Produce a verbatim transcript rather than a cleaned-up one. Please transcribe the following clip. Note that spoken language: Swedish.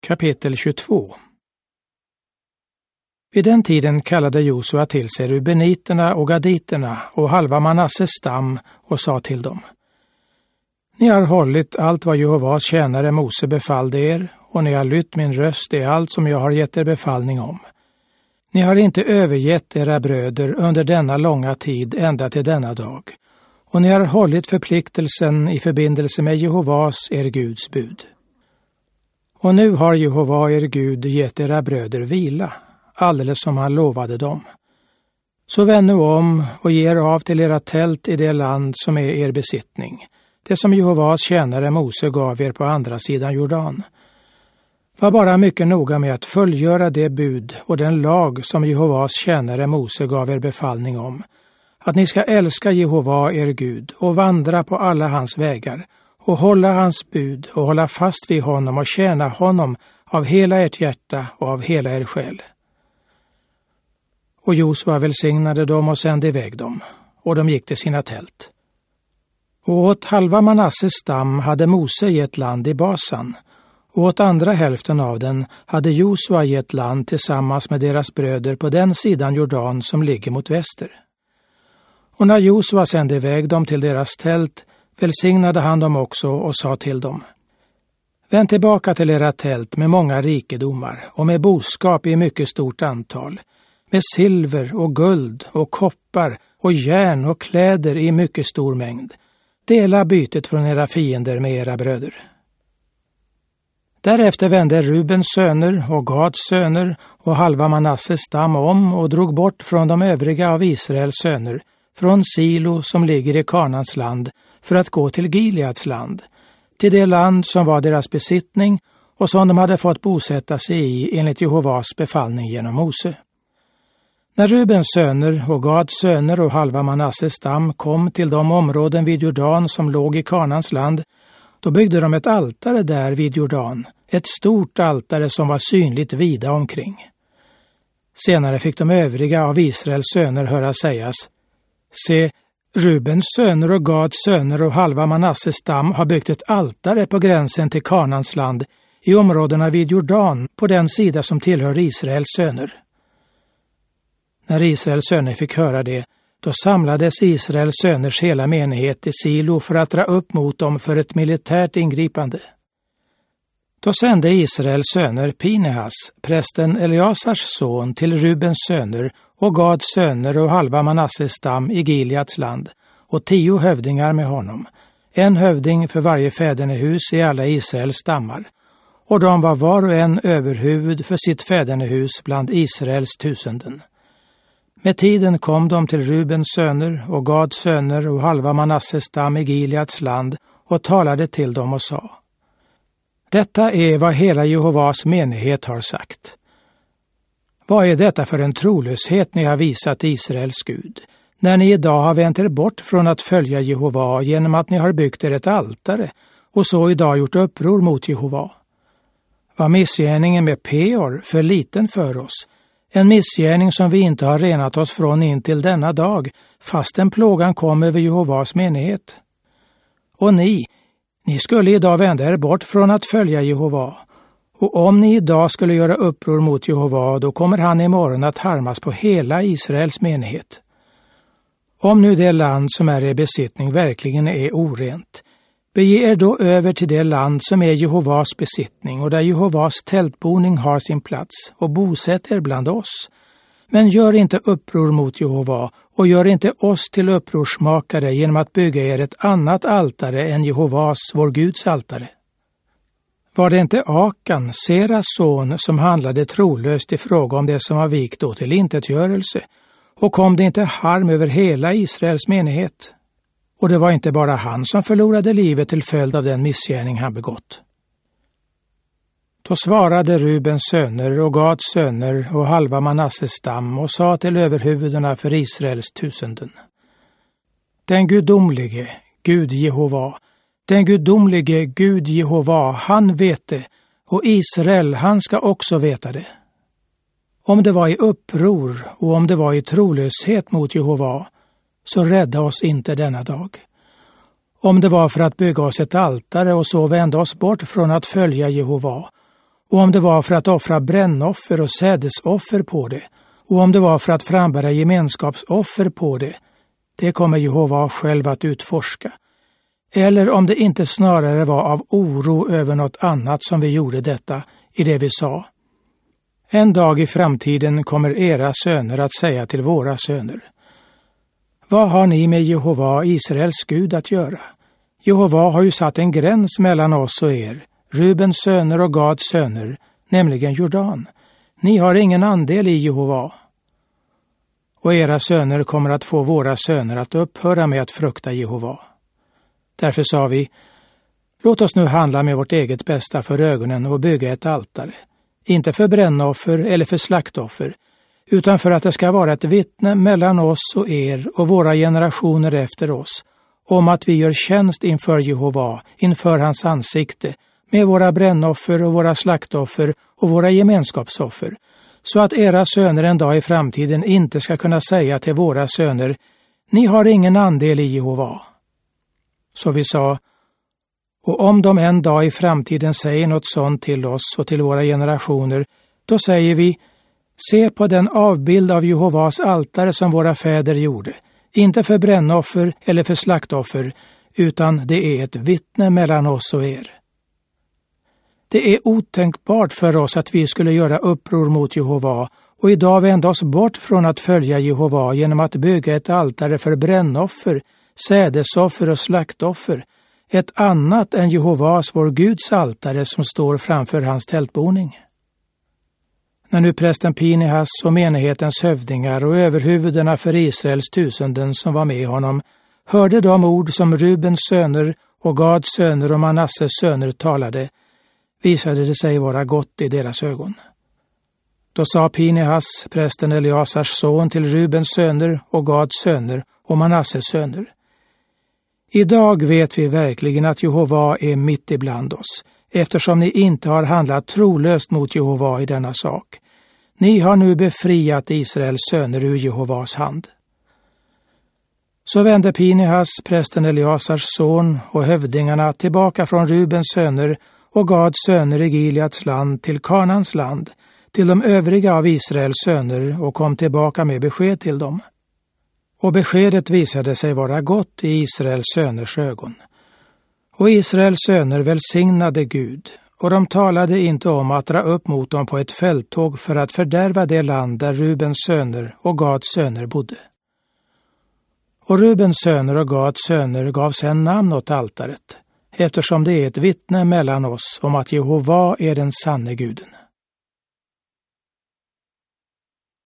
Kapitel tjugotvå. Vid den tiden kallade Josua till sig rubeniterna och gaditerna och halva Manasses stam och sa till dem: Ni har hållit allt vad Jehovas tjänare Mose befallde er, och ni har lytt min röst i allt som jag har gett er befallning om. Ni har inte övergett era bröder under denna långa tid ända till denna dag, och ni har hållit förpliktelsen i förbindelse med Jehovas, er Guds bud. Och nu har Jehova, er Gud, gett era bröder vila, alldeles som han lovade dem. Så vänd nu om och ge er av till era tält i det land som är er besittning, det som Jehovas tjänare Mose gav er på andra sidan Jordan. Var bara mycket noga med att fullgöra det bud och den lag som Jehovas tjänare Mose gav er befallning om, att ni ska älska Jehova, er Gud, och vandra på alla hans vägar, och hålla hans bud och hålla fast vid honom och tjäna honom av hela ert hjärta och av hela er själ. Och Josua välsignade dem och sände iväg dem, och de gick till sina tält. Och åt halva Manasses stam hade Mose gett land i Basan, och åt andra hälften av den hade Josua gett land tillsammans med deras bröder på den sidan Jordan som ligger mot väster. Och när Josua sände iväg dem till deras tält välsignade han dem också och sa till dem: Vänd tillbaka till era tält med många rikedomar och med boskap i mycket stort antal, med silver och guld och koppar och järn och kläder i mycket stor mängd. Dela bytet från era fiender med era bröder. Därefter vände Rubens söner och Gads söner och halva Manasses stam om och drog bort från de övriga av Israels söner, från Silo som ligger i Kanans land, för att gå till Gileads land, till det land som var deras besittning och som de hade fått bosätta sig i enligt Jehovas befallning genom Mose. När Rubens söner och Gads söner och halva Manasses stam kom till de områden vid Jordan som låg i Kanans land, då byggde de ett altare där vid Jordan, ett stort altare som var synligt vida omkring. Senare fick de övriga av Israels söner höra sägas: Se, Rubens söner och Gads söner och halva Manasses stam har byggt ett altare på gränsen till Kanans land i områdena vid Jordan på den sida som tillhör Israels söner. När Israels söner fick höra det, då samlades Israels söners hela menighet i Silo för att dra upp mot dem för ett militärt ingripande. Då sände Israels söner Pinehas, prästen Eliasars son, till Rubens söner och Gads söner och halva Manasses stam i Gileads land, och tio hövdingar med honom, en hövding för varje fädernehus i alla Israels stammar, och de var var och en överhuvud för sitt fädernehus bland Israels tusenden. Med tiden kom de till Rubens söner och Gads söner och halva Manasses stam i Gileads land och talade till dem och sa: Detta är vad hela Jehovas menighet har sagt. Vad är detta för en trolöshet ni har visat Israels Gud, när ni idag har vänt er bort från att följa Jehova genom att ni har byggt er ett altare och så idag gjort uppror mot Jehova? Var missgärningen med Peor för liten för oss, en missgärning som vi inte har renat oss från in till denna dag, fastän plågan kom över Jehovas menighet? Och ni, ni skulle idag vända er bort från att följa Jehova, och om ni idag skulle göra uppror mot Jehova, då kommer han imorgon att harmas på hela Israels menighet. Om nu det land som är i besittning verkligen är orent, bege er då över till det land som är Jehovas besittning och där Jehovas tältboning har sin plats, och bosätt er bland oss. Men gör inte uppror mot Jehova och gör inte oss till upprorsmakare genom att bygga er ett annat altare än Jehovas, vår Guds altare. Var det inte Akan, Seras son, som handlade trolöst i fråga om det som var vikt då till intetgörelse, och kom det inte harm över hela Israels menighet? Och det var inte bara han som förlorade livet till följd av den missgärning han begått. Då svarade Rubens söner och Gads söner och halva Manasses stam och sa till överhuvudena för Israels tusenden: Den gudomlige, Gud Jehova, den gudomlige Gud Jehova, han vet det, och Israel, han ska också veta det. Om det var i uppror och om det var i trolöshet mot Jehova, så rädda oss inte denna dag. Om det var för att bygga oss ett altare och så vända oss bort från att följa Jehova, och om det var för att offra brännoffer och sädesoffer på det, och om det var för att frambära gemenskapsoffer på det, det kommer Jehova själv att utforska. Eller om det inte snarare var av oro över något annat som vi gjorde detta i det vi sa. En dag i framtiden kommer era söner att säga till våra söner: vad har ni med Jehova, Israels Gud, att göra? Jehova har ju satt en gräns mellan oss och er, Rubens söner och Gads söner, nämligen Jordan. Ni har ingen andel i Jehova. Och era söner kommer att få våra söner att upphöra med att frukta Jehova. Därför sa vi: låt oss nu handla med vårt eget bästa för ögonen och bygga ett altare, inte för brännoffer eller för slaktoffer, utan för att det ska vara ett vittne mellan oss och er och våra generationer efter oss, om att vi gör tjänst inför Jehova, inför hans ansikte, med våra brännoffer och våra slaktoffer och våra gemenskapsoffer, så att era söner en dag i framtiden inte ska kunna säga till våra söner: ni har ingen andel i Jehova. Så vi sa: och om de en dag i framtiden säger något sånt till oss och till våra generationer, då säger vi: se på den avbild av Jehovas altare som våra fäder gjorde, inte för brännoffer eller för slaktoffer, utan det är ett vittne mellan oss och er. Det är otänkbart för oss att vi skulle göra uppror mot Jehova och idag vända oss bort från att följa Jehova genom att bygga ett altare för brännoffer, sädesoffer och slaktoffer, ett annat än Jehovas, vår Guds altare, som står framför hans tältboning. När nu prästen Pinehas och menighetens hövdingar och överhuvudena för Israels tusenden som var med honom hörde de ord som Rubens söner och Gads söner och Manasses söner talade, visade det sig vara gott i deras ögon. Då sa Pinehas, prästen Eliasars son, till Rubens söner och Gads söner och Manasses söner: idag vet vi verkligen att Jehova är mitt ibland oss, eftersom ni inte har handlat trolöst mot Jehova i denna sak. Ni har nu befriat Israels söner ur Jehovas hand. Så vände Pinehas, prästen Eliasars son, och hövdingarna tillbaka från Rubens söner och Gads söner i Gileads land till Kanans land, till de övriga av Israels söner, och kom tillbaka med besked till dem. Och beskedet visade sig vara gott i Israels söners ögon. Och Israels söner välsignade Gud, och de talade inte om att dra upp mot dem på ett fälttåg för att fördärva det land där Rubens söner och Gads söner bodde. Och Rubens söner och Gads söner gav sedan namn åt altaret, eftersom det är ett vittne mellan oss om att Jehova är den sanne Guden.